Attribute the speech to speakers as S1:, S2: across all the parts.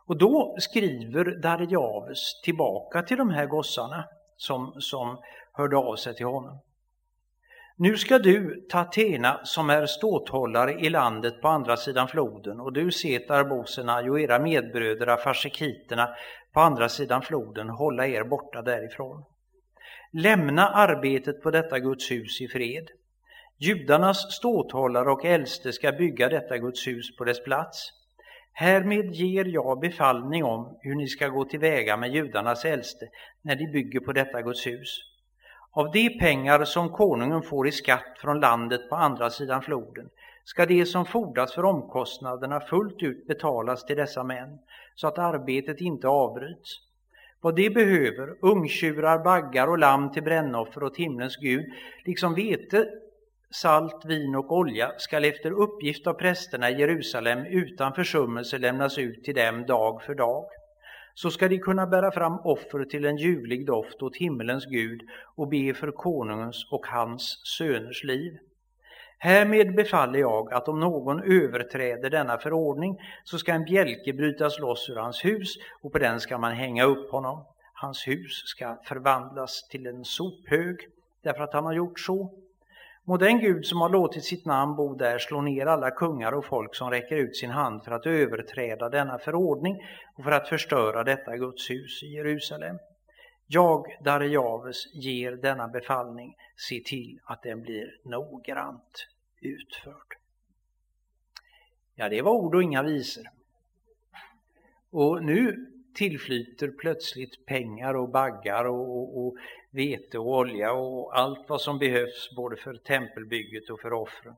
S1: Och då skriver Darjaves tillbaka till de här gossarna som hörde av sig till honom. Nu ska du, Tatena, som är ståthållare i landet på andra sidan floden, och du, Setar-Bosenai, och era medbröder afarsekiterna på andra sidan floden, hålla er borta därifrån. Lämna arbetet på detta Guds hus i fred. Judarnas ståthållare och äldste ska bygga detta Guds hus på dess plats. Härmed ger jag befallning om hur ni ska gå tillväga med judarnas äldste när de bygger på detta Guds hus. Av de pengar som konungen får i skatt från landet på andra sidan floden ska det som fordras för omkostnaderna fullt ut betalas till dessa män, så att arbetet inte avbryts. Vad de behöver, ungtjurar, baggar och lamm till brännoffer åt himlens Gud, liksom vete, salt, vin och olja, skall efter uppgift av prästerna i Jerusalem utan försummelse lämnas ut till dem dag för dag. Så ska de kunna bära fram offer till en ljuvlig doft åt himmelens Gud och be för konungens och hans söners liv. Härmed befaller jag att om någon överträder denna förordning så ska en bjälke brytas loss ur hans hus och på den ska man hänga upp honom. Hans hus ska förvandlas till en sophög därför att han har gjort så. Må den Gud som har låtit sitt namn bo där slå ner alla kungar och folk som räcker ut sin hand för att överträda denna förordning och för att förstöra detta Guds hus i Jerusalem. Jag, Darjaves, ger denna befallning, se till att den blir noggrant utförd. Ja, det var ord och inga visor. Och nu tillflyter plötsligt pengar och baggar och vete och olja och allt vad som behövs både för tempelbygget och för offren.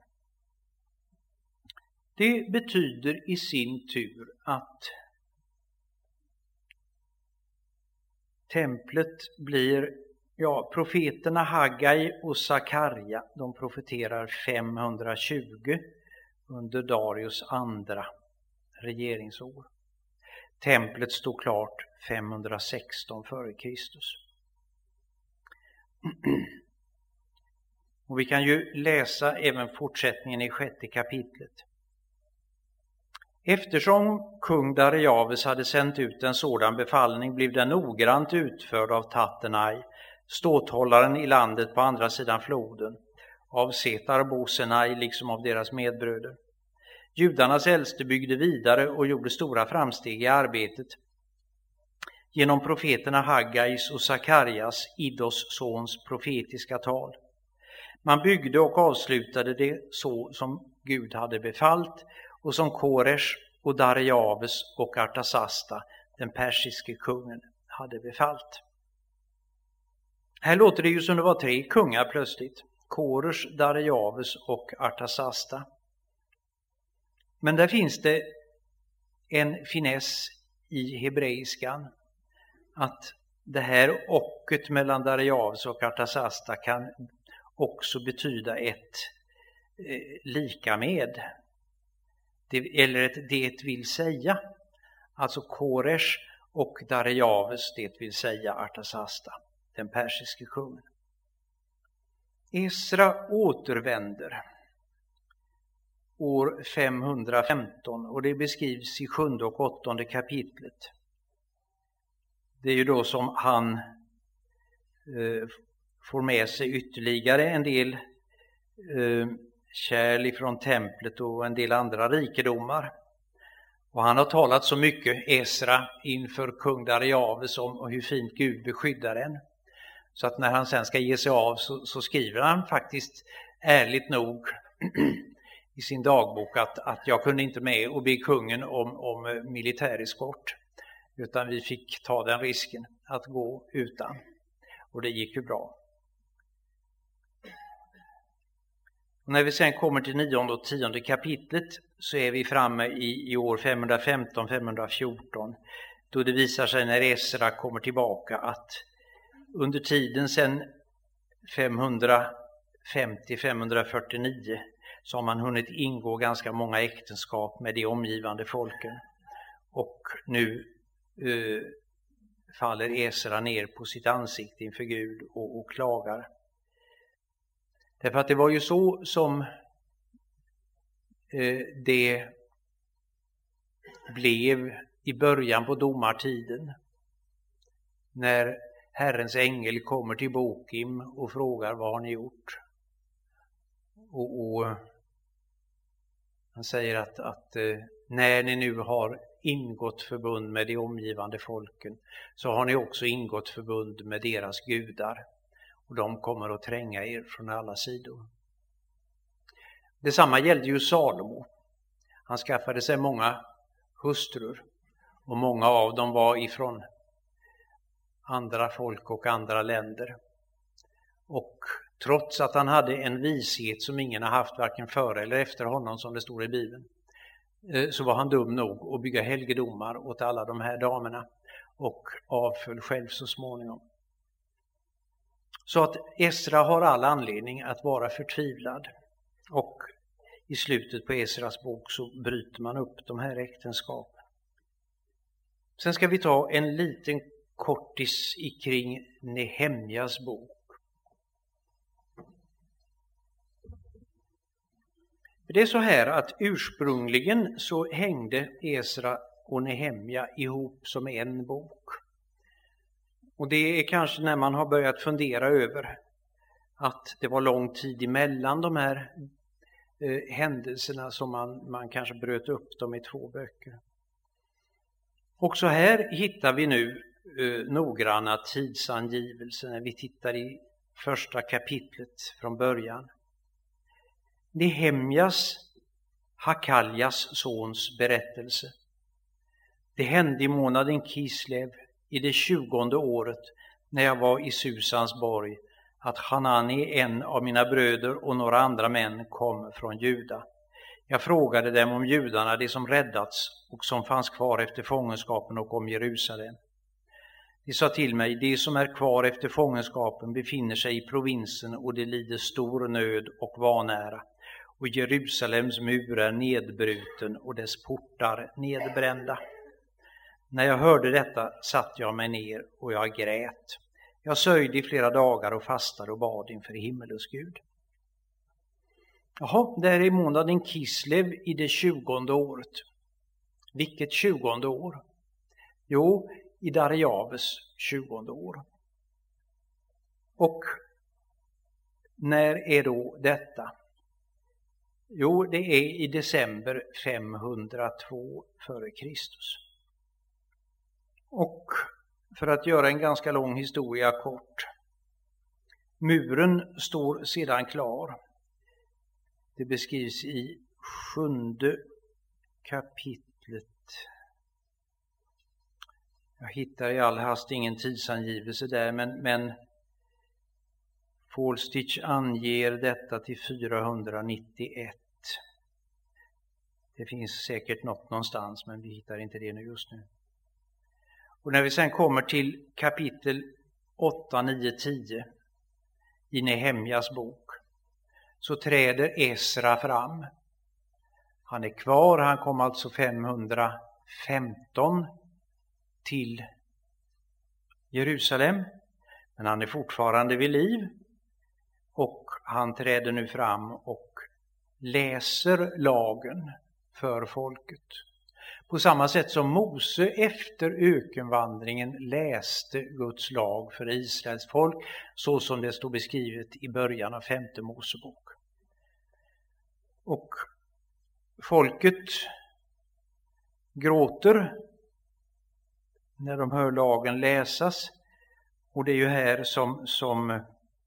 S1: Det betyder i sin tur att templet blir, profeterna Haggai och Sakarja, de profeterar 520 under Darius andra regeringsår. Templet stod klart 516 före Kristus. Och vi kan ju läsa även fortsättningen i 6:e kapitlet. Eftersom kung Darjaves hade sänt ut en sådan befallning blev den noggrant utförd av Tattenai, ståthållaren i landet på andra sidan floden, av Setar-Bosenai liksom av deras medbröder. Judarnas äldste byggde vidare och gjorde stora framsteg i arbetet genom profeterna Haggais och Sakarjas, Iddos sons profetiska tal. Man byggde och avslutade det så som Gud hade befallt och som Koresh och Darjaves och Artasasta, den persiske kungen, hade befallt. Här låter det ju som det var 3 kungar plötsligt. Koresh, Darjaves och Artasasta. Men där finns det en finess i hebreiskan, att det här ochet mellan Darjaves och Artasasta kan också betyda ett lika med, eller ett det vill säga. Alltså Koresh och Darjaves, det vill säga Artasasta, den persiske kungen. Esra återvänder år 515 och det beskrivs i 7:e och 8:e kapitlet. Det är ju då som han får med sig ytterligare en del kärl ifrån templet och en del andra rikedomar. Och han har talat så mycket, Esra, inför kung Darjaves om hur fint Gud beskyddar en. Så att när han sen ska ge sig av så skriver han faktiskt ärligt nog i sin dagbok att jag kunde inte med och be kungen om militäreskort, utan vi fick ta den risken att gå utan. Och det gick ju bra. Och när vi sen kommer till 9:e och 10:e kapitlet så är vi framme i år 515-514, då det visar sig när Esra kommer tillbaka att under tiden sedan 550-549 så har man hunnit ingå ganska många äktenskap med de omgivande folken. Och nu faller Esra ner på sitt ansikte inför Gud och klagar. Därför att det var ju så som det blev i början på domartiden, när Herrens ängel kommer till Bokim och frågar vad har ni gjort? Och han säger att när ni nu har ingått förbund med de omgivande folken så har ni också ingått förbund med deras gudar. Och de kommer att tränga er från alla sidor. Detsamma gällde ju Salomo. Han skaffade sig många hustrur. Och många av dem var ifrån andra folk och andra länder. Och trots att han hade en vishet som ingen har haft varken före eller efter honom, som det står i Bibeln, så var han dum nog att bygga helgedomar åt alla de här damerna och avföll själv så småningom. Så att Esra har all anledning att vara förtvivlad, och i slutet på Esras bok så bryter man upp de här äktenskapen. Sen ska vi ta en liten kortis kring Nehemjas bok. Det är så här att ursprungligen så hängde Esra och Nehemja ihop som en bok. Och det är kanske när man har börjat fundera över att det var lång tid emellan de här händelserna som man kanske bröt upp dem i 2 böcker. Också här hittar vi nu noggranna tidsangivelser när vi tittar i första kapitlet från början. Nehemjas, Hakaljas sons berättelse. Det hände i månaden Kislev i det 20:e året när jag var i Susans borg att Hanani, en av mina bröder, och några andra män kom från Juda. Jag frågade dem om judarna, de som räddats och som fanns kvar efter fångenskapen, och om Jerusalem. De sa till mig, de som är kvar efter fångenskapen befinner sig i provinsen och de lider stor nöd och vanära. Och Jerusalems mur är nedbruten och dess portar nedbrända. När jag hörde detta satt jag mig ner och jag grät. Jag sörjde i flera dagar och fastade och bad inför himmelens Gud. Jaha, där är månaden Kislev i det 20:e året. Vilket 20:e år? Jo, i Darjaves 20:e år. Och när är då detta? Jo, det är i december 502 före Kristus. Och för att göra en ganska lång historia kort. Muren står sedan klar. Det beskrivs i 7:e kapitlet. Jag hittar i all hast ingen tidsangivelse där, men Fålstich anger detta till 491. Det finns säkert något någonstans, men vi hittar inte det nu just nu. Och när vi sen kommer till kapitel 8, 9, 10 i Nehemjas bok så träder Esra fram. Han är kvar, han kom alltså 515 till Jerusalem, men han är fortfarande vid liv. Och han träder nu fram och läser lagen för folket. På samma sätt som Mose efter ökenvandringen läste Guds lag för Israels folk, så som det står beskrivet i början av 5:e Mosebok. Och folket gråter när de hör lagen läsas. Och det är ju här som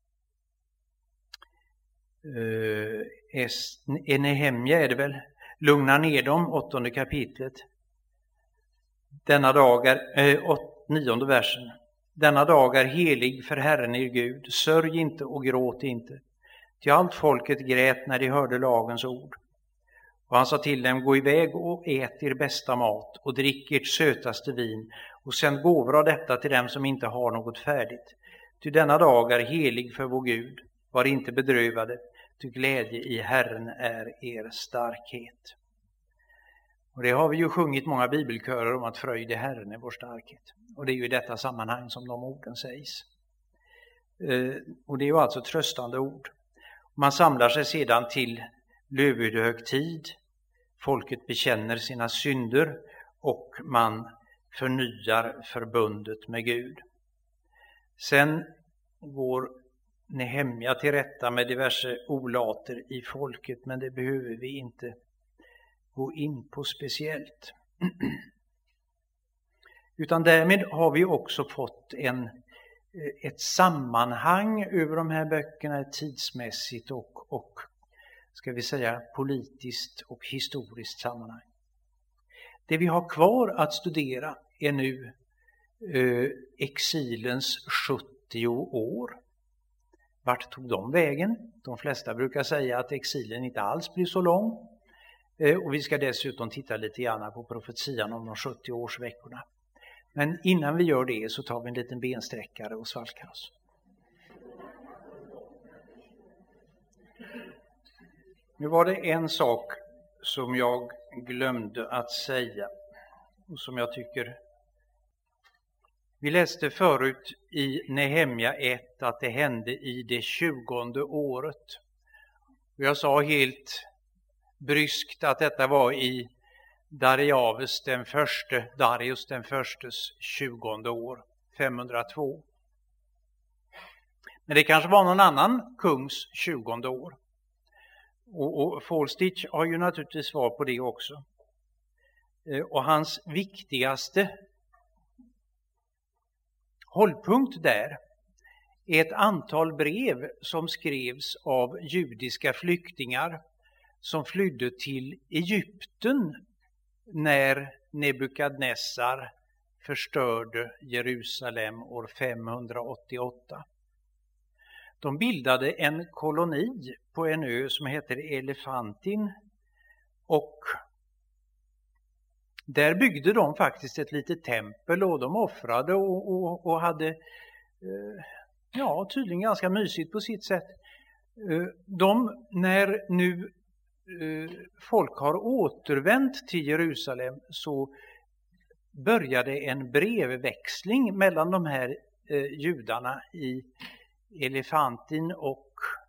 S1: Nehemja är det väl, lugnar ner dem, 8:e kapitlet. Denna dag är 9:e versen. Denna dag är helig för Herren er Gud. Sörj inte och gråt inte. Till allt folket grät när de hörde lagens ord. Och han sa till dem, gå iväg och ät er bästa mat och drick ert sötaste vin och sänd gåvor av detta till dem som inte har något färdigt. Ty denna dag är helig för vår Gud. Var inte bedrövade. Ty glädje i Herren är er starkhet. Och det har vi ju sjungit många bibelkörer om, att fröjd i Herren är vår starkhet. Och det är ju i detta sammanhang som de orden sägs. Och det är ju alltså tröstande ord. Man samlar sig sedan till lövhögtid. Folket bekänner sina synder och man förnyar förbundet med Gud. Sen går Nehemja till rätta med diverse olater i folket, men det behöver vi inte gå in på speciellt. Utan därmed har vi också fått ett sammanhang över de här böckerna tidsmässigt och ska vi säga politiskt och historiskt sammanhang. Det vi har kvar att studera är nu exilens 70 år. Vart tog de vägen? De flesta brukar säga att exilen inte alls blir så lång. Och vi ska dessutom titta lite grann på profetian om de 70 årsveckorna. Men innan vi gör det så tar vi en liten bensträckare och svalkar oss. Nu var det en sak som jag glömde att säga och som jag tycker. Vi läste förut i Nehemja 1 att det hände i det 20:e året. Och jag sa helt bryskt att detta var i Darius den förstes 20:e år, 502. Men det kanske var någon annan kungs 20:e år. Och Falstich har ju naturligtvis svar på det också. Och hans viktigaste hållpunkt där är ett antal brev som skrevs av judiska flyktingar som flydde till Egypten när Nebukadnessar förstörde Jerusalem år 588. De bildade en koloni på en ö som heter Elefantin och där byggde de faktiskt ett litet tempel och de offrade och hade tydligen ganska mysigt på sitt sätt. När nu folk har återvänt till Jerusalem så började en brevväxling mellan de här judarna i Elefantin och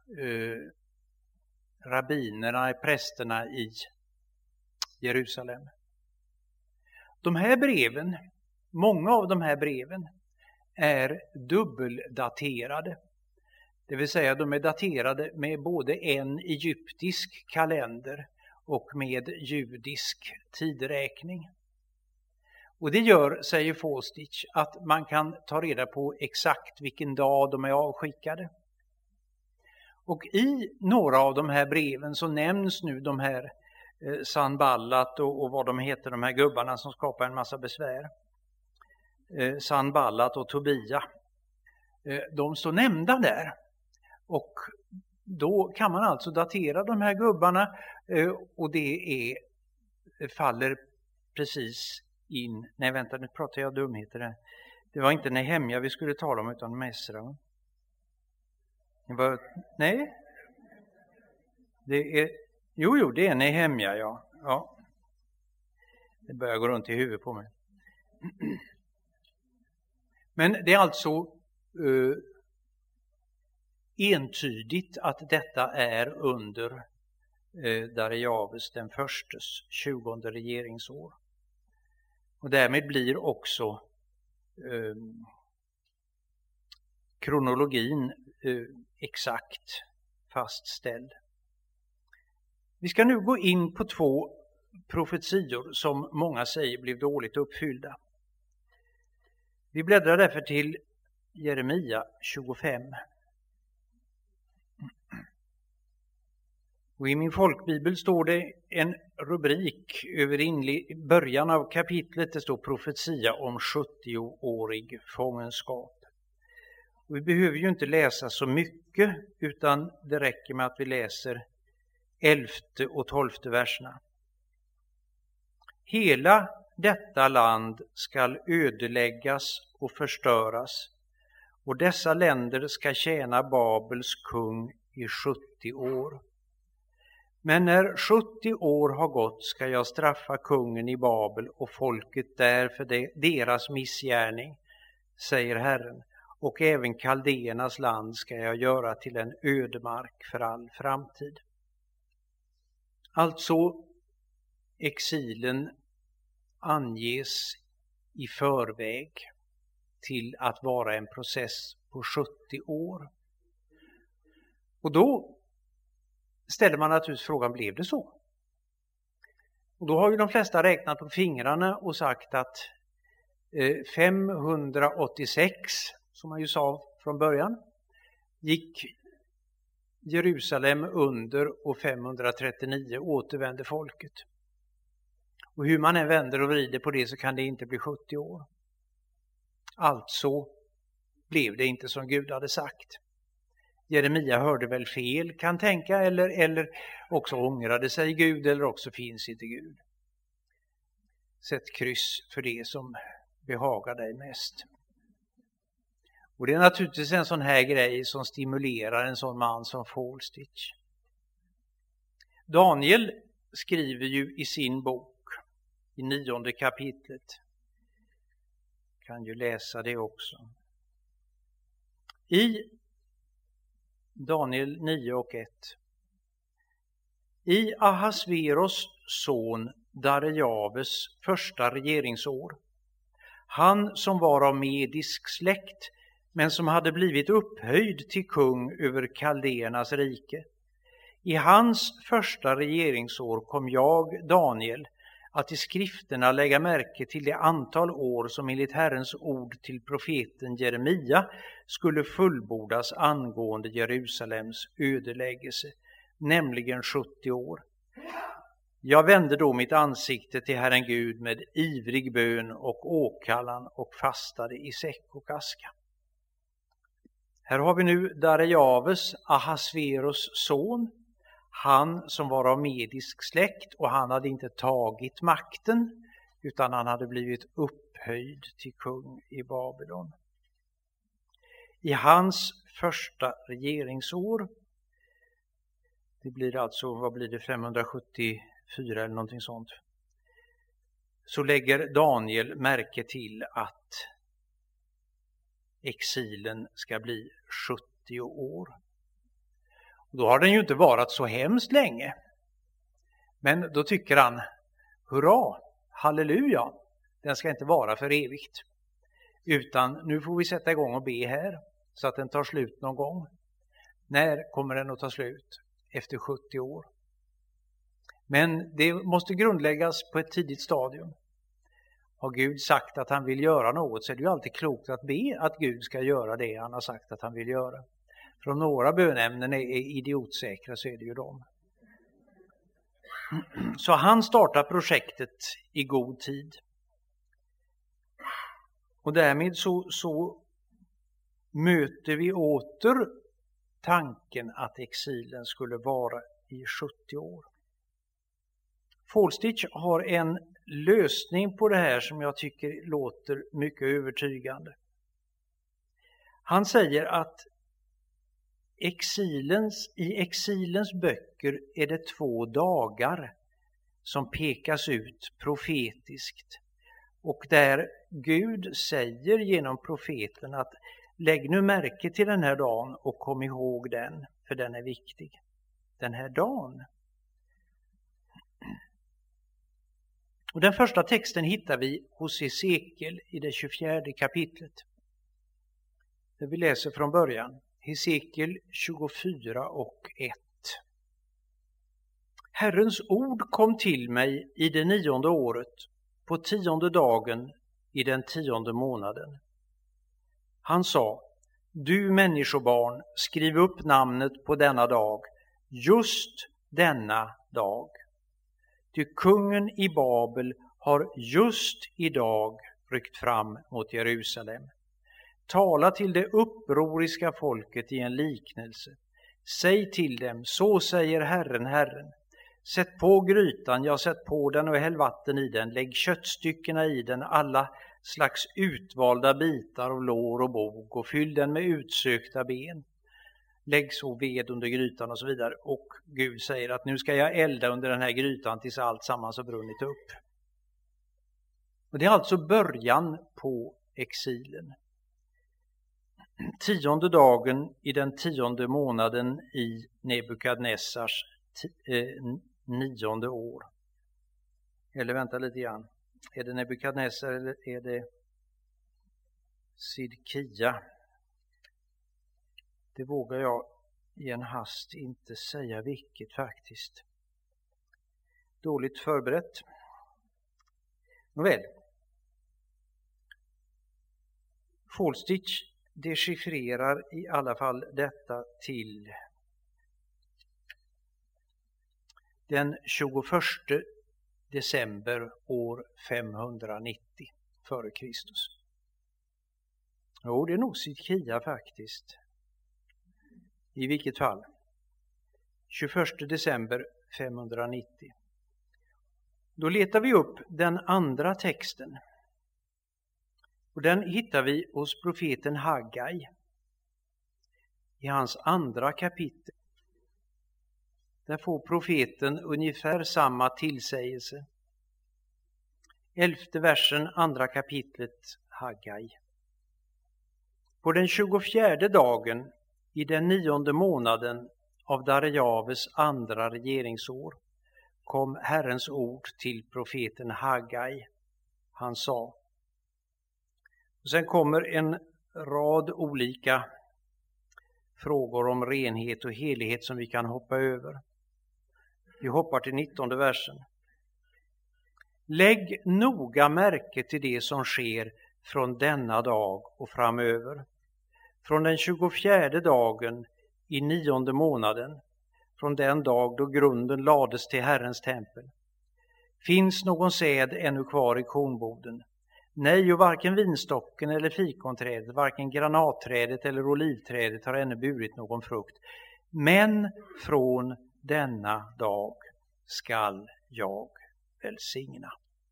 S1: rabbinerna, prästerna i Jerusalem. De här breven, många av de här breven är dubbeldaterade. Det vill säga de är daterade med både en egyptisk kalender och med judisk tidräkning. Och det gör, säger Falstich, att man kan ta reda på exakt vilken dag de är avskickade. Och i några av de här breven så nämns nu de här Sanballat och vad de heter, de här gubbarna som skapar en massa besvär. Sanballat och Tobia. De står nämnda där. Och då kan man alltså datera de här gubbarna och det faller precis in. Nej vänta, nu pratar jag dumheter här. Det var inte Nehemja vi skulle tala om utan Mesra. Nej. Det är Jo, det är Nehemja, ja. Det börjar gå runt i huvudet på mig. Men det är alltså entydigt att detta är under Darius den förstes 20:e regeringsår. Och därmed blir också kronologin exakt fastställd. Vi ska nu gå in på 2 profetior som många säger blev dåligt uppfyllda. Vi bläddrar därför till Jeremia 25. Och i min folkbibel står det en rubrik över början av kapitlet. Det står profetia om 70-årig fångenskap. Och vi behöver ju inte läsa så mycket utan det räcker med att vi läser 11:e och 12:e verserna. Hela detta land skall ödeläggas och förstöras och dessa länder ska tjäna Babels kung i 70 år. Men när 70 år har gått ska jag straffa kungen i Babel och folket där för deras missgärning, säger Herren, och även kaldéernas land ska jag göra till en ödemark för all framtid. Alltså exilen anges i förväg till att vara en process på 70 år. Och då ställer man naturligtvis frågan, blev det så? Och då har ju de flesta räknat på fingrarna och sagt att 586, som man ju sa från början, gick Jerusalem under och 539 återvände folket. Och hur man än vänder och vrider på det så kan det inte bli 70 år. Alltså blev det inte som Gud hade sagt. Jeremia hörde väl fel, kan tänka, eller också ångrade sig Gud, eller också finns inte Gud. Sätt kryss för det som behagar dig mest. Och det är naturligtvis en sån här grej som stimulerar en sån man som Falstich. Daniel skriver ju i sin bok i 9:e kapitlet. Kan ju läsa det också. I Daniel 9:1. I Ahasveros son Darejaves första regeringsår, han som var av medisk släkt men som hade blivit upphöjd till kung över Kaldéernas rike. I hans första regeringsår kom jag, Daniel, att i skrifterna lägga märke till det antal år som enligt Herrens ord till profeten Jeremia skulle fullbordas angående Jerusalems ödeläggelse, nämligen 70 år. Jag vände då mitt ansikte till Herren Gud med ivrig bön och åkallan och fastade i säck och aska. Här har vi nu Darejaves, Ahasveros son, han som var av medisk släkt, och han hade inte tagit makten utan han hade blivit upphöjd till kung i Babylon. I hans första regeringsår, det blir alltså, vad blir det, 574 eller någonting sånt, så lägger Daniel märke till att exilen ska bli 70 år. Då har den ju inte varit så hemskt länge. Men då tycker han, hurra, halleluja, den ska inte vara för evigt. Utan nu får vi sätta igång och be här så att den tar slut någon gång. När kommer den att ta slut? Efter 70 år. Men det måste grundläggas på ett tidigt stadium. Har Gud sagt att han vill göra något så är det ju alltid klokt att be att Gud ska göra det han har sagt att han vill göra. För om några bönämnen är idiotsäkra så är det ju dem. Så han startar projektet i god tid. Och därmed så möter vi åter tanken att exilen skulle vara i 70 år. Falstich har en lösning på det här som jag tycker låter mycket övertygande. Han säger att i exilens böcker är det 2 dagar som pekas ut profetiskt. Och där Gud säger genom profeten att lägg nu märke till den här dagen och kom ihåg den, för den är viktig. Den här dagen. Och den första texten hittar vi hos Hesekiel i det 24 kapitlet. Där vi läser från början. Hesekiel 24 och 1. Herrens ord kom till mig i det 9:e året, på 10:e dagen i den 10:e månaden. Han sa, du människobarn, skriv upp namnet på denna dag, just denna dag. Ty kungen i Babel har just idag ryckt fram mot Jerusalem. Tala till det upproriska folket i en liknelse. Säg till dem, så säger Herren, Herren. Sätt på grytan, jag sätt på den och häll vatten i den. Lägg köttstyckena i den, alla slags utvalda bitar av lår och bog, och fyll den med utsökta ben. Lägg så ved under grytan och så vidare. Och Gud säger att nu ska jag elda under den här grytan tills allt sammans har brunnit upp. Och det är alltså början på exilen. 10:e dagen i den 10:e månaden i Nebukadnessars 9:e år. Eller vänta lite grann. Är det Nebukadnessar eller är det Sidkia? Det vågar jag i en hast inte säga vilket faktiskt. Dåligt förberett. Nåväl. Falstich dechiffrerar i alla fall detta till den 21 december år 590 före Kristus. Jo, det är nog Sidkia faktiskt. I vilket fall? 21 december 590. Då letar vi upp den andra texten. Och den hittar vi hos profeten Haggai i hans andra kapitel. Där får profeten ungefär samma tillsägelse. 11:e versen, andra kapitlet Haggai. På den 24:e dagen i den 9:e månaden av Darjaves andra regeringsår kom Herrens ord till profeten Haggai. Han sa. Och sen kommer en rad olika frågor om renhet och helighet som vi kan hoppa över. Vi hoppar till 19:e versen. Lägg noga märke till det som sker från denna dag och framöver. Från den 24:e dagen i 9:e månaden, från den dag då grunden lades till Herrens tempel. Finns någon säd ännu kvar i kornboden? Nej, och varken vinstocken eller fikonträdet, varken granatträdet eller olivträdet har ännu burit någon frukt. Men från denna dag skall jag välsigna.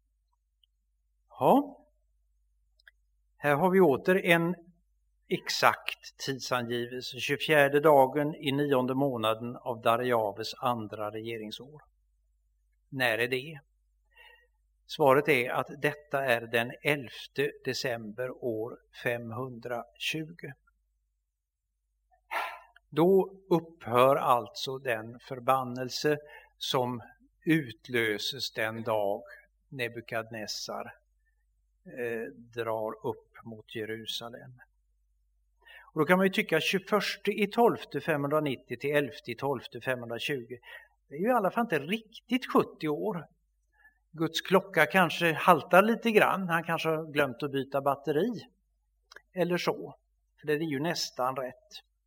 S1: Ja, här har vi åter en exakt tidsangivelse. 24:e dagen i 9:e månaden av Darjaves andra regeringsår. När är det? Svaret är att detta är den 11 december år 520. Då upphör alltså den förbannelse som utlöses den dag Nebukadnessar drar upp mot Jerusalem. Och då kan man ju tycka 21/12 590 till 11/12 520. Det är ju i alla fall inte riktigt 70 år. Guds klocka kanske haltar lite grann. Han kanske har glömt att byta batteri. Eller så. För det är ju nästan rätt.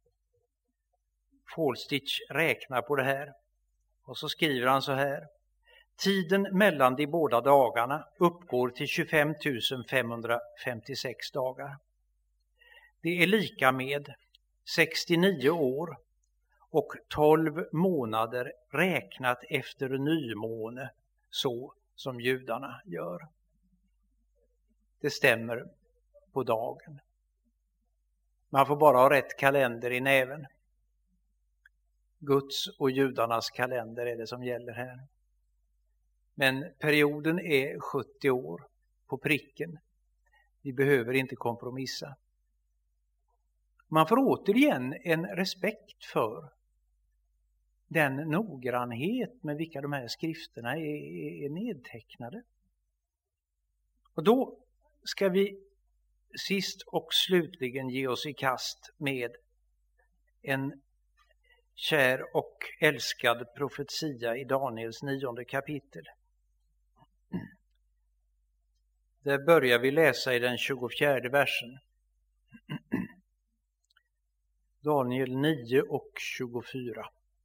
S1: Falstich räknar på det här. Och så skriver han så här. Tiden mellan de båda dagarna uppgår till 25 556 dagar. Det är lika med 69 år och 12 månader räknat efter nymåne, så som judarna gör. Det stämmer på dagen. Man får bara ha rätt kalender i näven. Guds och judarnas kalender är det som gäller här. Men perioden är 70 år på pricken. Vi behöver inte kompromissa. Man får återigen en respekt för den noggrannhet med vilka de här skrifterna är nedtecknade. Och då ska vi sist och slutligen ge oss i kast med en kär och älskad profetia i Daniels 9:e kapitel. Där börjar vi läsa i den 24:e versen. Daniel 9 och 24.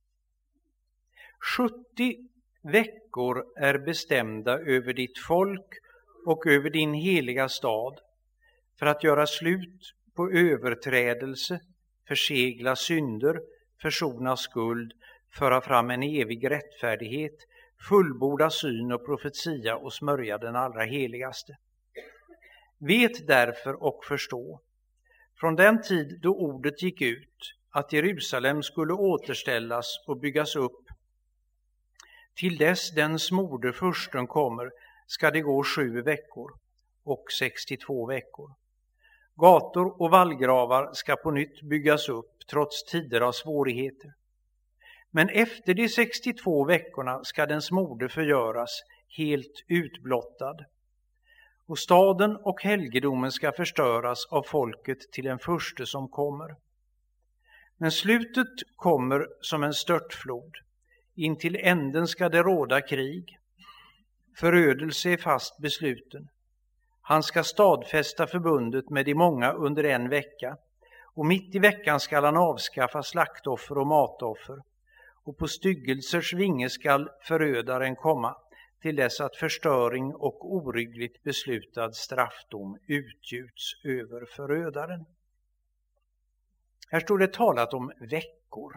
S1: 70 veckor är bestämda över ditt folk och över din heliga stad för att göra slut på överträdelse, försegla synder, försona skuld, föra fram en evig rättfärdighet, fullborda syn och profetia och smörja den allra heligaste. Vet därför och förstå, från den tid då ordet gick ut att Jerusalem skulle återställas och byggas upp, till dess den smorde fursten kommer ska det gå 7 veckor och 62 veckor. Gator och vallgravar ska på nytt byggas upp trots tider av svårigheter. Men efter de 62 veckorna ska den smorde förgöras helt utblottad. och staden och helgedomen ska förstöras av folket till den första som kommer. Men slutet kommer som en störtflod. In till änden ska det råda krig. Förödelse är fast besluten. Han ska stadfästa förbundet med de många under en vecka. Och mitt i veckan ska han avskaffa slaktoffer och matoffer. Och på styggelsers vinge skall förödaren komma, till dess att förstöring och oryggligt beslutad straffdom utgjuts över förödaren. Här står det talat om veckor.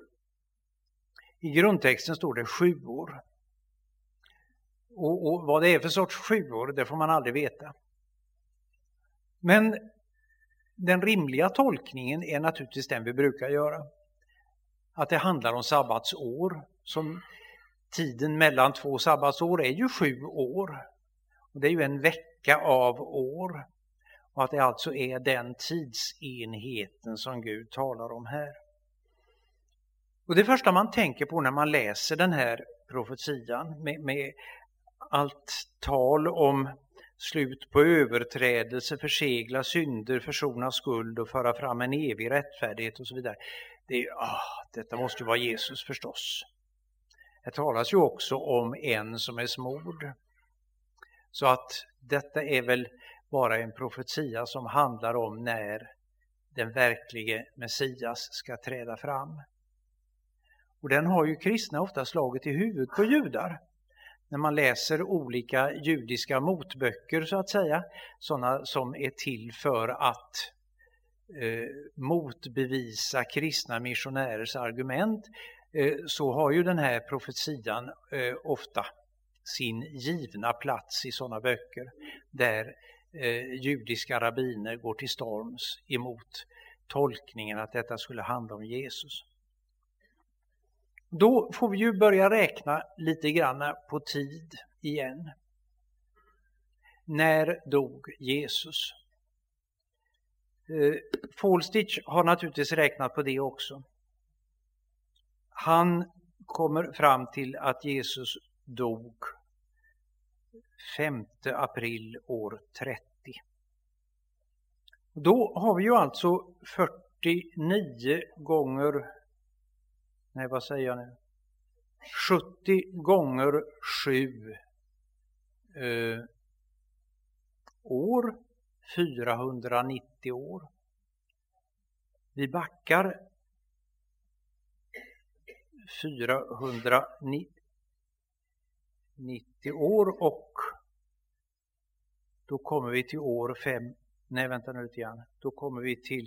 S1: I grundtexten står det 7 år. Och vad det är för sorts 7 år, det får man aldrig veta. Men den rimliga tolkningen är naturligtvis den vi brukar göra. Att det handlar om sabbatsår. Som tiden mellan 2 sabbatsår är ju 7 år. Och det är ju en vecka av år. Och att det alltså är den tidsenheten som Gud talar om här. Och det första man tänker på när man läser den här profetian med allt tal om slut på överträdelse, försegla synder, försona skuld och föra fram en evig rättfärdighet och så vidare. Detta måste ju vara Jesus förstås. Det talas ju också om en som är smord. Så att detta är väl bara en profetia som handlar om när den verklige Messias ska träda fram. Och den har ju kristna ofta slagit i huvudet på judar. När man läser olika judiska motböcker så att säga, sådana som är till för att motbevisa kristna missionärers argument, så har ju den här profetian ofta sin givna plats i sådana böcker där judiska rabbiner går till storms emot tolkningen att detta skulle handla om Jesus. Då får vi ju börja räkna lite grann på tid igen. När dog Jesus? Fålstich har naturligtvis räknat på det också. Han kommer fram till att Jesus dog 5 april år 30. Då har vi ju alltså 49 gånger, nej vad säger jag nu? 70 gånger 7 år, 490 år. Vi backar 490 år och då kommer vi till år 5. Nej, vänta nu lite grann. Då kommer vi till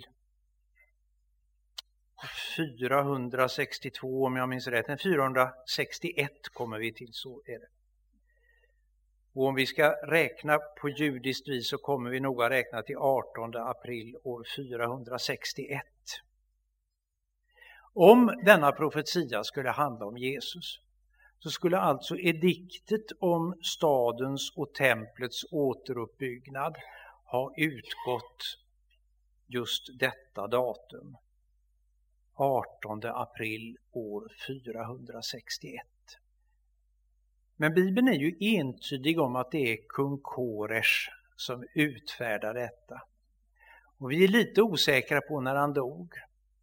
S1: 462 om jag minns rätt. 461 kommer vi till, så är det. Och om vi ska räkna på judiskt vis så kommer vi noga räkna till 18 april år 461. Om denna profetia skulle handla om Jesus så skulle alltså ediktet om stadens och templets återuppbyggnad ha utgått just detta datum. 18 april år 461. Men Bibeln är ju entydig om att det är kung Koresh som utfärdar detta. Och vi är lite osäkra på när han dog.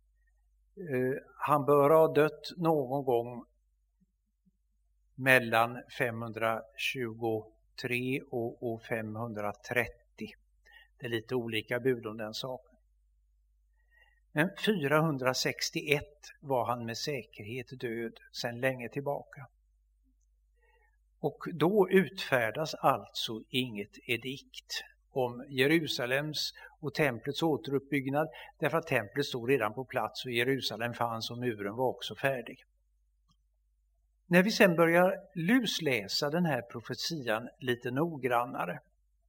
S1: Han bör ha dött någon gång mellan 523 och 530. Det är lite olika bud om den saken. Men 461 var han med säkerhet död sedan länge tillbaka. Och då utfärdas alltså inget edikt om Jerusalems och templets återuppbyggnad, därför att templet stod redan på plats och Jerusalem fanns och muren var också färdig. När vi sen börjar lusläsa den här profetian lite noggrannare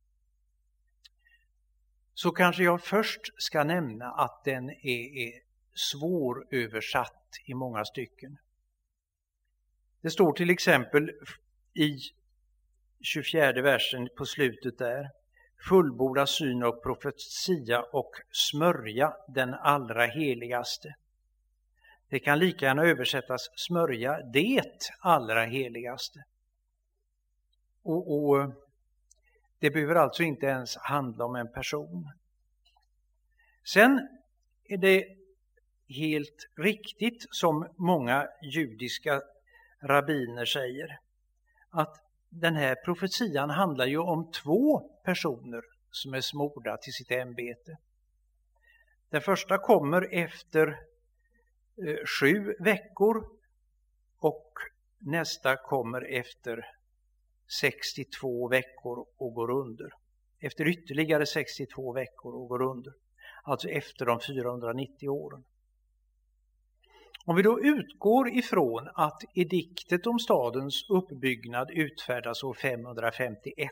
S1: så kanske jag först ska nämna att den är svåröversatt i många stycken. Det står till exempel i 24 versen på slutet där: fullborda syn och profetia och smörja den allra heligaste. Det kan lika gärna översättas smörja det allra heligaste. Och Det behöver alltså inte ens handla om en person. Sen är det helt riktigt som många judiska rabbiner säger, att den här profetian handlar ju om 2 personer som är smorda till sitt ämbete. Den första kommer efter 7 veckor och nästa kommer efter 62 veckor och går under. Efter ytterligare 62 veckor och går under. Alltså efter de 490 åren. Om vi då utgår ifrån att ediktet om stadens uppbyggnad utfärdas år 551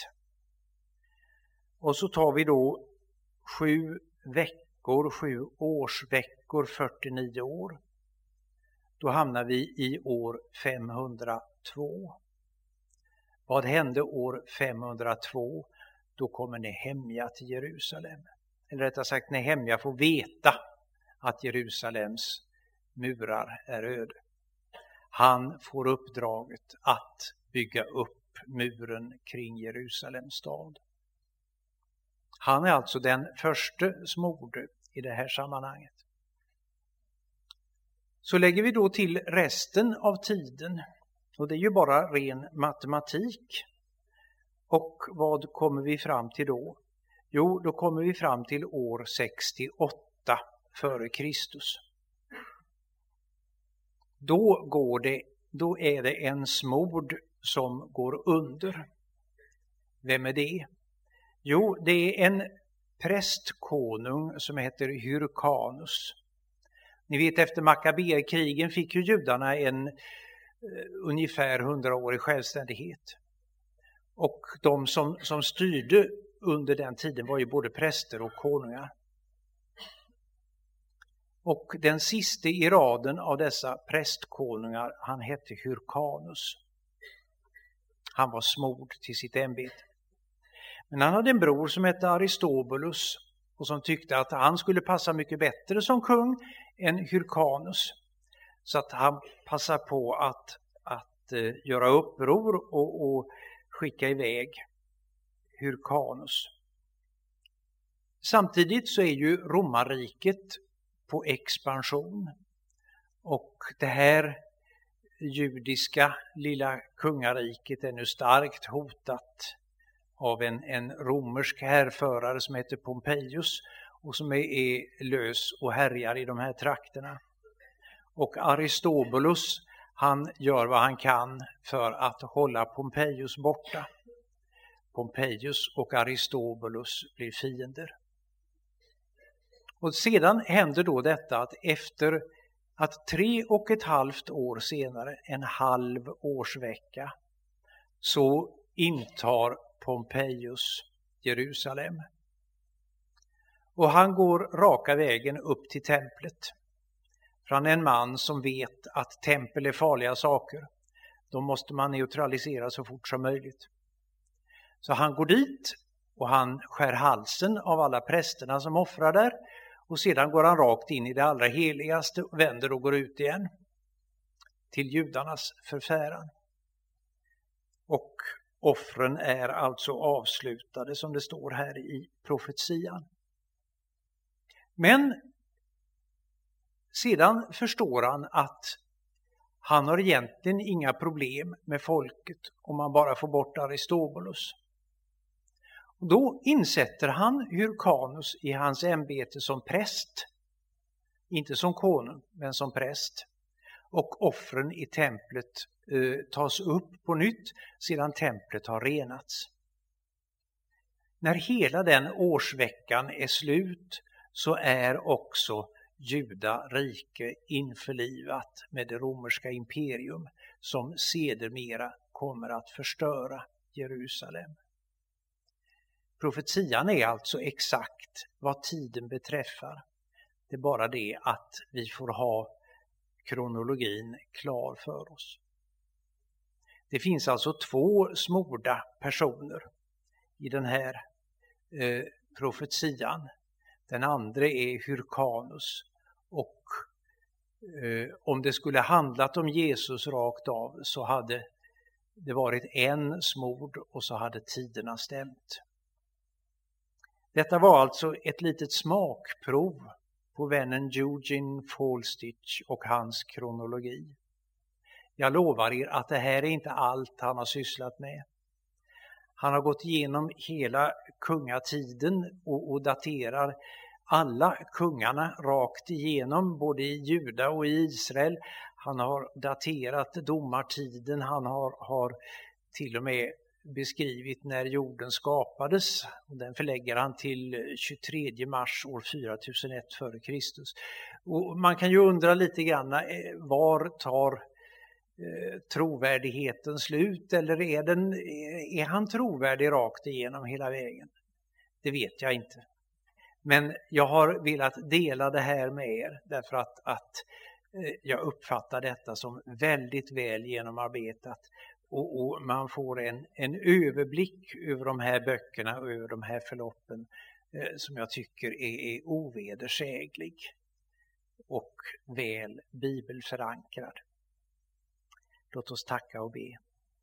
S1: och så tar vi då 7 veckor, 7 årsveckor, 49 år. Då hamnar vi i år 502. Vad hände år 502? Då kommer Nehemja till Jerusalem. Eller rättare sagt, Nehemja får veta att Jerusalems murar är öde. Han får uppdraget att bygga upp muren kring Jerusalems stad. Han är alltså den första smorde i det här sammanhanget. Så lägger vi då till resten av tiden, och det är ju bara ren matematik. Och vad kommer vi fram till då? Jo, då kommer vi fram till år 68 före Kristus. Då är det en smord som går under. Vem är det? Jo, det är en prästkonung som heter Hyrkanus. Ni vet, efter Makabeerkrigen fick ju judarna en ungefär 100-årig självständighet. Och de som styrde under den tiden var ju både präster och konungar. Och den sista i raden av dessa prästkonungar, han hette Hyrkanus. Han var smord till sitt ämbete. Men han hade en bror som hette Aristobulus och som tyckte att han skulle passa mycket bättre som kung än Hyrkanus. Så att han passade på att göra uppror och skicka iväg Hyrkanus. Samtidigt så är ju romarriket på expansion. Och det här judiska lilla kungariket är nu starkt hotat av en romersk härförare som heter Pompejus och som är lös och härjar i de här trakterna. Och Aristobulus, han gör vad han kan för att hålla Pompejus borta. Pompejus och Aristobulus blir fiender. Och sedan händer då detta att efter att 3,5 år senare, en halv årsvecka, så intar Pompejus Jerusalem. Och han går raka vägen upp till templet. För han är en man som vet att tempel är farliga saker. Då måste man neutralisera så fort som möjligt. Så han går dit och han skär halsen av alla prästerna som offrar där. Och sedan går han rakt in i det allra heligaste och vänder och går ut igen. Till judarnas förfäran. Och offren är alltså avslutade som det står här i profetian. Men sedan förstår han att han har egentligen inga problem med folket om man bara får bort Aristobulus. Och då insätter han Hyrkanus i hans ämbete som präst. Inte som konung, men som präst. Och offren i templet tas upp på nytt sedan templet har renats. När hela den årsveckan är slut så är också Judarike införlivat med det romerska imperium som sedermera kommer att förstöra Jerusalem. Profetian är alltså exakt vad tiden beträffar. Det är bara det att vi får ha kronologin klar för oss. Det finns alltså 2 smorda personer i den här profetian. Den andra är Hyrkanus. Och om det skulle handlat om Jesus rakt av så hade det varit en smord och så hade tiderna stämt. Detta var alltså ett litet smakprov på vännen Eugene Fallstich och hans kronologi. Jag lovar er att det här är inte allt han har sysslat med. Han har gått igenom hela kungatiden och daterar alla kungarna rakt igenom, både i Juda och i Israel. Han har daterat domartiden, han har till och med beskrivit när jorden skapades. Och den förlägger han till 23 mars år 4001 före Kristus. Och man kan ju undra lite grann, var tar trovärdigheten slut, eller är han trovärdig rakt igenom hela vägen? Det vet jag inte. Men jag har velat dela det här med er därför att jag uppfattar detta som väldigt väl genomarbetat och man får en överblick över de här böckerna och över de här förloppen som jag tycker är ovedersäglig och väl bibelförankrad. Låt oss tacka och be.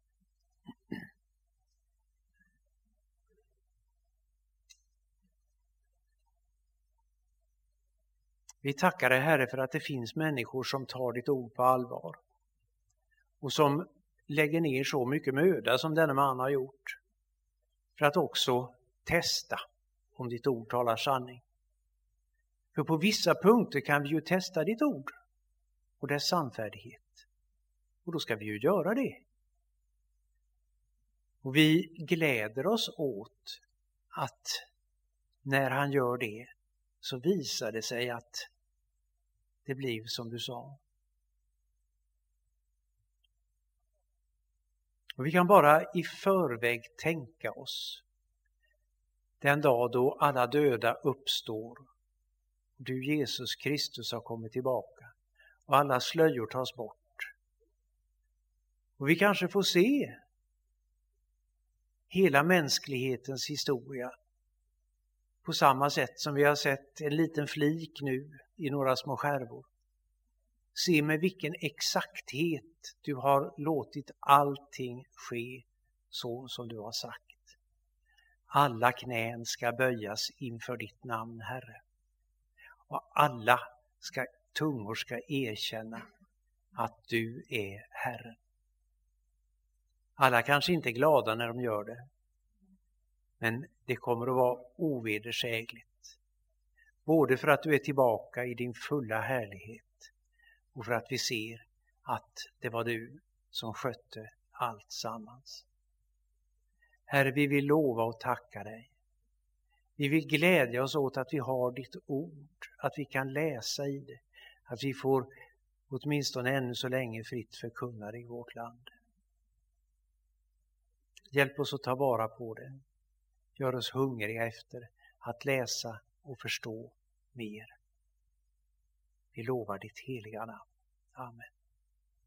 S1: Vi tackar dig, Herre, för att det finns människor som tar ditt ord på allvar och som lägger ner så mycket möda som denna man har gjort för att också testa om ditt ord talar sanning. För på vissa punkter kan vi ju testa ditt ord och dess sannfärdighet. Och då ska vi ju göra det. Och vi gläder oss åt att när han gör det så visar det sig att det blir som du sa. Och vi kan bara i förväg tänka oss den dag då alla döda uppstår. Du Jesus Kristus har kommit tillbaka och alla slöjor tas bort. Och vi kanske får se hela mänsklighetens historia på samma sätt som vi har sett en liten flik nu i några små skärvor. Se med vilken exakthet du har låtit allting ske så som du har sagt. Alla knän ska böjas inför ditt namn, Herre. Och alla tungor ska erkänna att du är Herren. Alla kanske inte är glada när de gör det. Men det kommer att vara ovedersägligt. Både för att du är tillbaka i din fulla härlighet och för att vi ser att det var du som skötte allt sammans. Herre, vi vill lova och tacka dig. Vi vill glädja oss åt att vi har ditt ord, att vi kan läsa i det, att vi får åtminstone ännu så länge fritt förkunna det i vårt land. Hjälp oss att ta vara på det. Gör oss hungriga efter att läsa och förstå mer. Vi lovar ditt heliga namn. Amen.